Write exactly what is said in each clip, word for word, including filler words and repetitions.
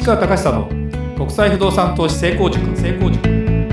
市川隆久の国際不動産投資成功塾。成功塾。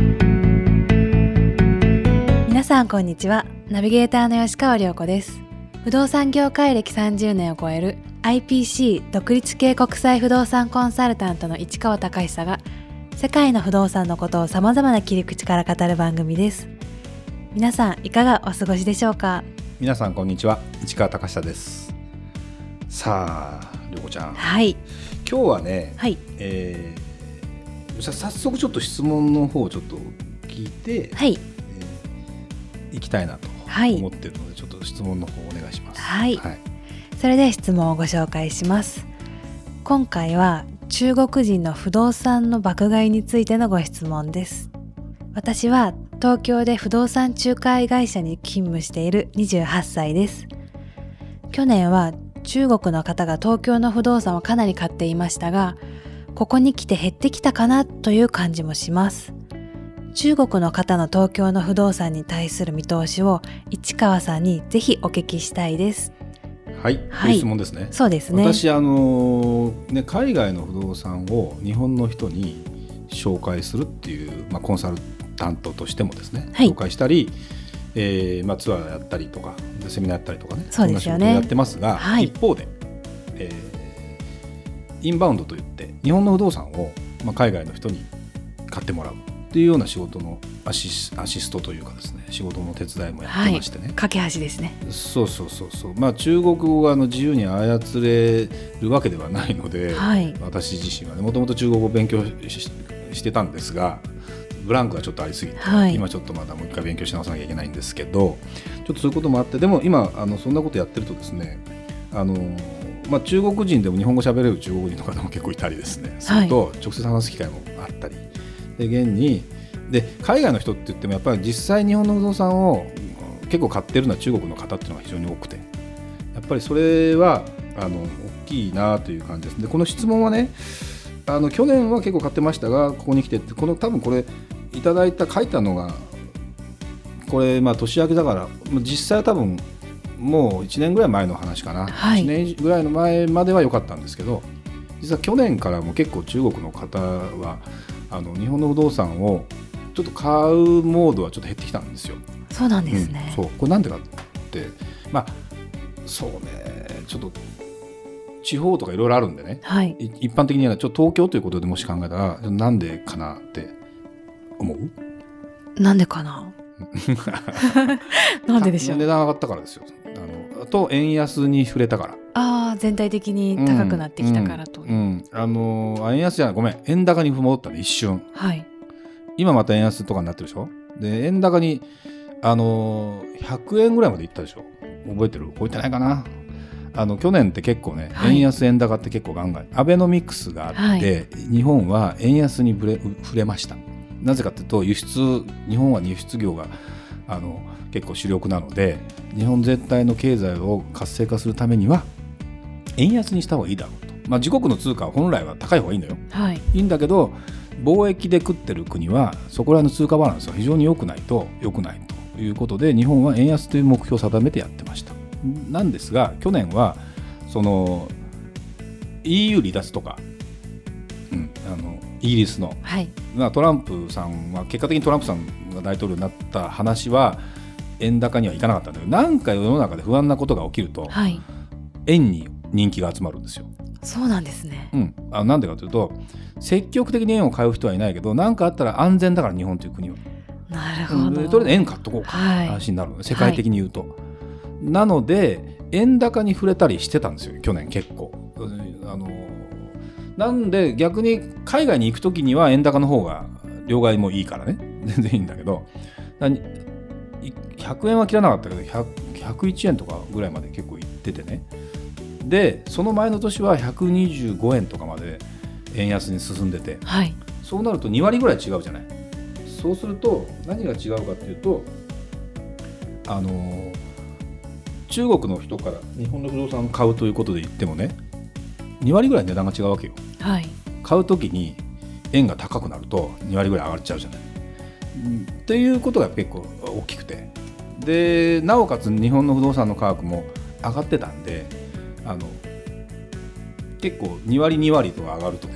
皆さんこんにちは。ナビゲーターの吉川亮子です。不動産業界歴さんじゅうねんを超える アイピーシー 独立系国際不動産コンサルタントの市川隆久が世界の不動産のことをさまざまな切り口から語る番組です。皆さんいかがお過ごしでしょうか。 皆さんこんにちは、市川隆久です。さあ亮子ちゃん、 はい、 今日はね、 はい、 えー、早速ちょっと質問の方をちょっと聞いて、 はい、 えー、いきたいなと思っているので、はい、ちょっと質問の方お願いします。 はい、はい、それで質問をご紹介します。今回は中国人の不動産の爆買いについてのご質問です。私は東京で不動産仲介会社に勤務しているにじゅうはっさいです。去年は中国の方が東京の不動産をかなり買っていましたが、ここに来て減ってきたかなという感じもします。中国の方の東京の不動産に対する見通しを市川さんにぜひお聞きしたいです。 はい、はい、という質問ですね。 そうですね。 私あのね海外の不動産を日本の人に紹介するっていう、まあ、コンサルタントとしてもですね、はい、紹介したり、えーまあ、ツアーやったりとかセミナーやったりとかね、 そうですよね、 そんな仕事をやってますが、 はい、 一方で、えー、インバウンドといって日本の不動産を、まあ、海外の人に買ってもらうっていうような仕事のアシス、アシストというかですね、仕事の手伝いもやってましてね、 はい、架け橋ですね。 そうそうそうそう、まあ、中国語があの自由に操れるわけではないので、はい、私自身はねもともと中国語を勉強 し, してたんですがブランクがちょっとありすぎて、はい、今ちょっとまだもう一回勉強し直さなきゃいけないんですけど、ちょっとそういうこともあって、でも今あのそんなことやってるとですね、あの、まあ、中国人でも日本語喋れる中国人の方も結構いたりですね、すると直接話す機会もあったり、で現にで海外の人って言ってもやっぱり実際日本の不動産を結構買ってるのは中国の方っていうのが非常に多くて、やっぱりそれはあの大きいなという感じです。でこの質問はね、あの去年は結構買ってましたがここに来てって、この多分これいただいた書いたのがこれまあ年明けだから実際は多分もういちねんぐらい前の話かな、はい、いちねんぐらいの前までは良かったんですけど、実は去年からも結構中国の方はあの日本の不動産をちょっと買うモードはちょっと減ってきたんですよ。 そうなんですね、 うん、そうこれなんでかってまあそうねちょっと地方とかいろいろあるんでね、はい、一般的にはちょっと東京ということでもし考えたらなんでかなって思う？ なんでかななんででしょう。 値段上がったからですよ。あのと円安に触れたから。 ああ、全体的に高くなってきたからと、うんうんうん、あの円安じゃないごめん円高に戻ったね一瞬、はい、今また円安とかになってるでしょ。で円高にあのひゃくえんぐらいまでいったでしょ。覚えてる？覚えてないかな。あの去年って結構ね、はい、円安円高って結構ガンガンアベノミクスがあって、はい、日本は円安に触れ、触れました。なぜかというと輸出日本は輸出業があの結構主力なので、日本全体の経済を活性化するためには円安にした方がいいだろうと、まあ、自国の通貨は本来は高い方がいいんだよ、はい、いいんだけど貿易で食ってる国はそこらの通貨バランスが非常に良くないと良くないということで、日本は円安という目標を定めてやってました。なんですが去年はその イーユー 離脱とか、うん、あのイギリスの、はい、トランプさんは結果的にトランプさんが大統領になった話は円高にはいかなかったんだけど、なんか世の中で不安なことが起きると、はい、円に人気が集まるんですよ。 そうなんですね、 うん、あなんでかというと積極的に円を買う人はいないけど、何かあったら安全だから日本という国はなるほど、 うん、とりあえず円買っとこうか、はい、話になるので世界的に言うと、はい、なので円高に触れたりしてたんですよ去年結構。あのなんで逆に海外に行くときには円高の方が両替もいいからね全然いいんだけど、ひゃくえんは切らなかったけどひゃく、ひゃくいちえんとかぐらいまで結構行っててね。でその前の年はひゃくにじゅうごえんとかまで円安に進んでて、はい、そうなるとにわりぐらい違うじゃない。そうすると何が違うかっていうと、あの中国の人から日本の不動産を買うということで言ってもねにわりぐらい値段が違うわけよ、はい、買うときに円が高くなるとにわりぐらい上がっちゃうじゃない、うん、っていうことが結構大きくて、でなおかつ日本の不動産の価格も上がってたんで、あの結構にわりにわりとか上がるとね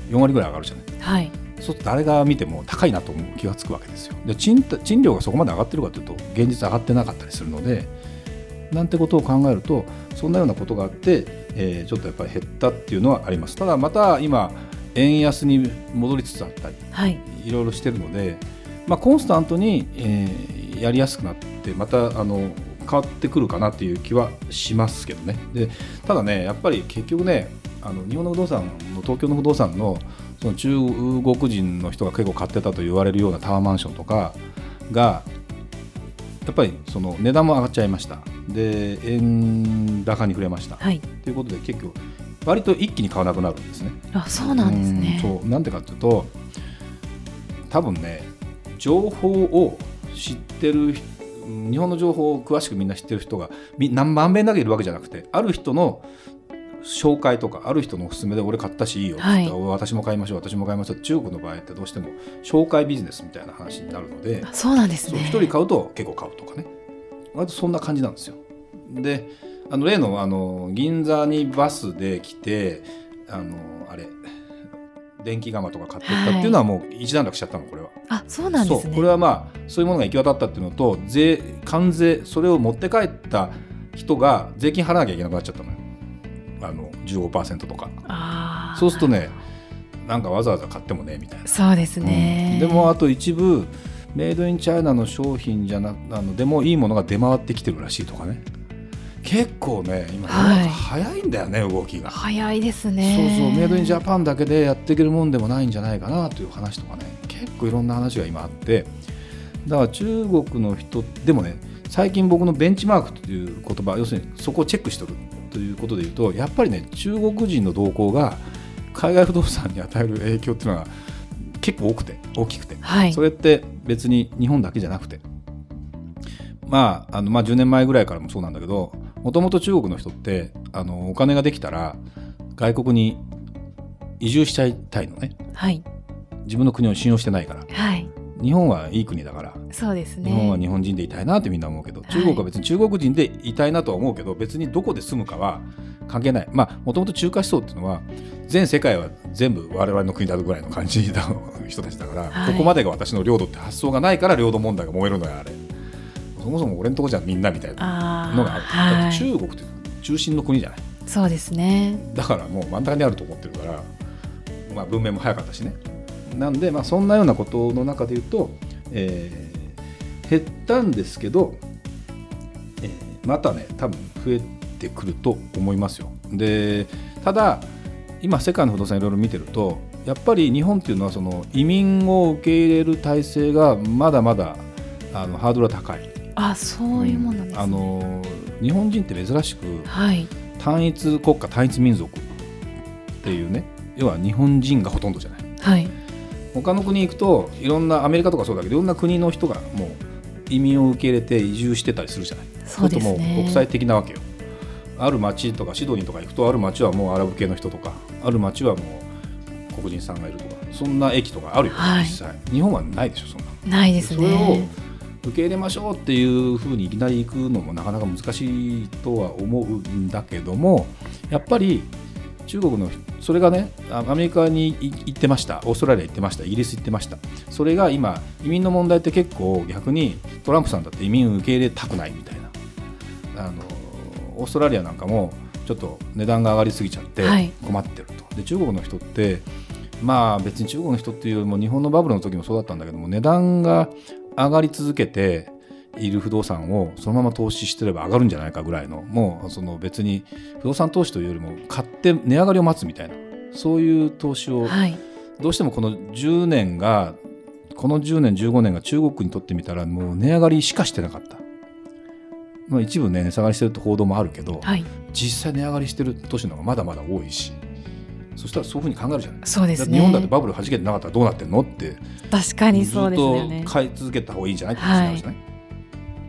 よんわりぐらい上がるじゃない、 はい、 そうすると誰が見ても高いなと思う気がつくわけですよ。で 賃, 賃料がそこまで上がってるかというと現実上がってなかったりするので、なんてことを考えるとそんなようなことがあって、えー、ちょっとやっぱり減ったっていうのはあります。ただまた今円安に戻りつつあったり、はい、いろいろしてるので、まあ、コンスタントに、えー、やりやすくなってまたあの変わってくるかなっていう気はしますけどね。でただねやっぱり結局ねあの日本の不動産の東京の不動産のその中国人の人が結構買ってたと言われるようなタワーマンションとかがやっぱりその値段も上がっちゃいました。で円高に触れました、はい、ということで結局割と一気に買わなくなるんですね。 あ、そうなんですね。 うん、そうなんでかというと多分ね情報を知ってる日本の情報を詳しくみんな知ってる人が何万遍だけいるわけじゃなくて、ある人の紹介とかある人のおすすめで俺買ったしいいよって言ったら、はい、私も買いましょう私も買いましょう。中国の場合ってどうしても紹介ビジネスみたいな話になるので、 そうなんですね。 一人買うと結構買うとかね、割とそんな感じなんですよ。であの例の、あの銀座にバスで来てあのあれ電気釜とか買ってったっていうのはもう一段落しちゃったのこれは。 あ、そうなんですね。 そうこれはまあそういうものが行き渡ったっていうのと税関税それを持って帰った人が税金払わなきゃいけなくなっちゃったのよ。あの じゅうごパーセント とか。あ、そうするとねなんかわざわざ買ってもねみたいな。 そうですね、 うん、でもあと一部メイドインチャイナの商品じゃなあのでもいいものが出回ってきてるらしいとかね。結構ね今、はい、早いんだよね動きが。 早いですね。 そうそうメイドインジャパンだけでやっていけるもんでもないんじゃないかなという話とかね結構いろんな話が今あって、だから中国の人でもね最近僕のベンチマークという言葉要するにそこをチェックしてるということでいうとやっぱりね中国人の動向が海外不動産に与える影響っていうのが結構多くて大きくて、はい、それって別に日本だけじゃなくてまああのまあじゅうねんまえぐらいからもそうなんだけどもともと中国の人ってあのお金ができたら外国に移住しちゃいたいのね、はい、自分の国を信用してないから、はい、日本はいい国だから、 そうですね、 日本は日本人でいたいなってみんな思うけど、中国は別に中国人でいたいなとは思うけど、はい、別にどこで住むかは関係ない。まあもともと中華思想っていうのは全世界は全部我々の国だぐらいの感じの人たちだから、はい、ここまでが私の領土って発想がないから領土問題が燃えるのよあれ。そもそも俺のとこじゃみんなみたいなのがある。あ、だって中国って中心の国じゃない。 そうですね。 だからもう真ん中にあると思ってるから、まあ、文明も早かったしね。なんで、まあ、そんなようなことの中で言うと、えー、減ったんですけど、えー、またね多分増えてくると思いますよ。でただ今世界の不動産いろいろ見てるとやっぱり日本っていうのはその移民を受け入れる体制がまだまだあのハードルは高い。 あ、そういうものですね、うん、あの日本人って珍しく、はい、単一国家単一民族っていうね、要は日本人がほとんどじゃない、はい、他の国行くといろんなアメリカとかそうだけどいろんな国の人がもう移民を受け入れて移住してたりするじゃない。 そうですね。 もう国際的なわけよ。ある町とかシドニーとか行くとある町はもうアラブ系の人とかある町はもう黒人さんがいるとかそんな駅とかあるよ、はい、実際日本はないでしょそんな。 ないですね。 それを受け入れましょうっていうふうにいきなり行くのもなかなか難しいとは思うんだけども、やっぱり中国のそれがねアメリカに行ってました、オーストラリア行ってました、イギリス行ってました。それが今移民の問題って結構逆にトランプさんだって移民を受け入れたくないみたいな、あのオーストラリアなんかもちょっと値段が上がりすぎちゃって困ってると、はい、で中国の人ってまあ別に中国の人っていうよりも日本のバブルの時もそうだったんだけども、値段が上がり続けている不動産をそのまま投資してれば上がるんじゃないかぐらいの、もうその別に不動産投資というよりも買って値上がりを待つみたいな、そういう投資を、はい、どうしてもこのじゅうねんがこのじゅうねんじゅうごねんが中国にとってみたらもう値上がりしかしてなかった。まあ、一部ね値下がりしてるって報道もあるけど、はい、実際値上がりしてる都市の方がまだまだ多いし、そしたらそういうふうに考えるじゃない。 そうですね。 日本だってバブル弾けてなかったらどうなってんのって確かにそうですよね。 ずっと買い続けた方がいいんじゃないって話になるじゃない、はい、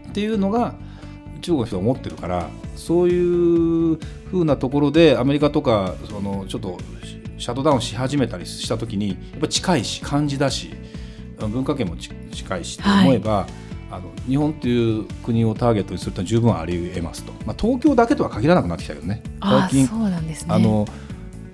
っていうのが中国の人が思ってるから、そういうふうなところでアメリカとかそのちょっとシャットダウンし始めたりした時にやっぱ近いし漢字だし文化圏も近いしと思えば、はい、あの日本という国をターゲットにすると十分あり得ますと、まあ、東京だけとは限らなくなってきたけどね。最近あそうなんですね。 あの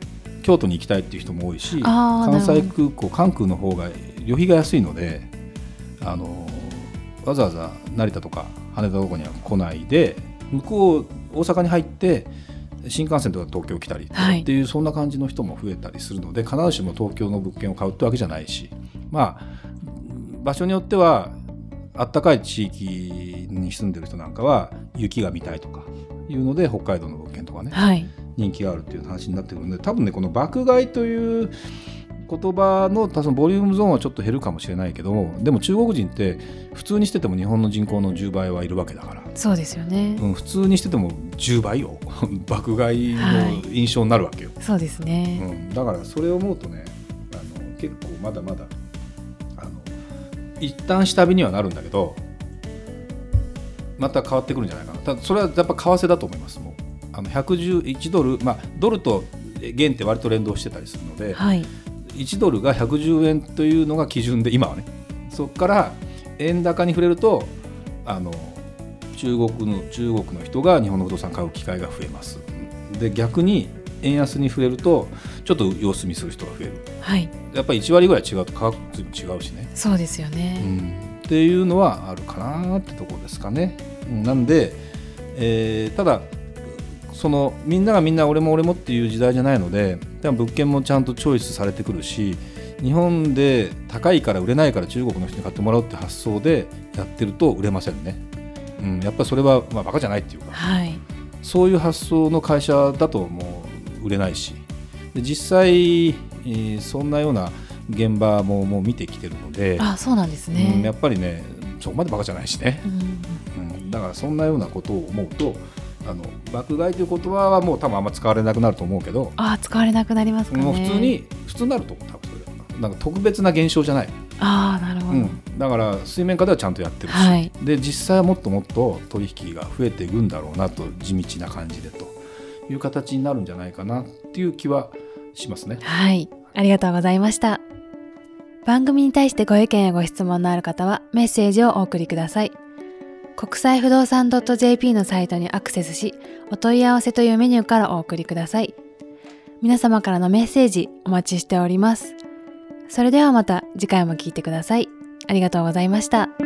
京都に行きたいっていう人も多いし、関西空港関空の方が旅費が安いので、あのわざわざ成田とか羽田とかには来ないで向こう大阪に入って新幹線とか東京来たりっていう、はい、そんな感じの人も増えたりするので、必ずしも東京の物件を買うってわけじゃないし、まあ場所によってはあったかい地域に住んでる人なんかは雪が見たいとかいうので北海道の物件とかね、はい、人気があるっていう話になってくるので、多分ねこの爆買いという言葉の多分ボリュームゾーンはちょっと減るかもしれないけど、でも中国人って普通にしてても日本の人口のじゅうばいはいるわけだから。 そうですよね、 うん、普通にしててもじゅうばいよ爆買いの印象になるわけよ、 はい、そうですね、 うん、だからそれを思うとね、あの結構まだまだあの一旦下火にはなるんだけどまた変わってくるんじゃないかな。ただそれはやっぱ為替だと思います。もうあのひゃくじゅういちドル、まあ、ドルと元って割と連動してたりするので、はい、いちドルがひゃくじゅうえんというのが基準で今はね、そこから円高に触れるとあの中国の中国の人が日本の不動産買う機会が増えます。で逆に円安に触れるとちょっと様子見する人が増える、はい、やっぱりいちわりぐらい違うと価格随分違うしね。 そうですよね、 うん、っていうのはあるかなってところですかね。なんで、えー、ただそのみんながみんな俺も俺もっていう時代じゃないので、物件もちゃんとチョイスされてくるし、日本で高いから売れないから中国の人に買ってもらうって発想でやってると売れませんね、うん、やっぱりそれはまあバカじゃないっていうか、はい、そういう発想の会社だともう売れないし、で実際、えー、そんなような現場ももう見てきてるので、 あ、そうなんですね、 うん、やっぱりねそこまでバカじゃないしね、うんうん、だからそんなようなことを思うと、あの爆買いという言葉はもう多分あんま使われなくなると思うけど、 あ、使われなくなりますかね。 もう普通に普通になると思う。多分それなんか特別な現象じゃない。 あ、なるほど、うん、 だから水面下ではちゃんとやってるし、はい、で実際はもっともっと取引が増えていくんだろうなと、地道な感じでという形になるんじゃないかなっていう気はしますね。 はい、ありがとうございました。番組に対してご意見やご質問のある方はメッセージをお送りください。国際不動産 .jp のサイトにアクセスし、お問い合わせというメニューからお送りください。皆様からのメッセージお待ちしております。それではまた次回も聞いてください。ありがとうございました。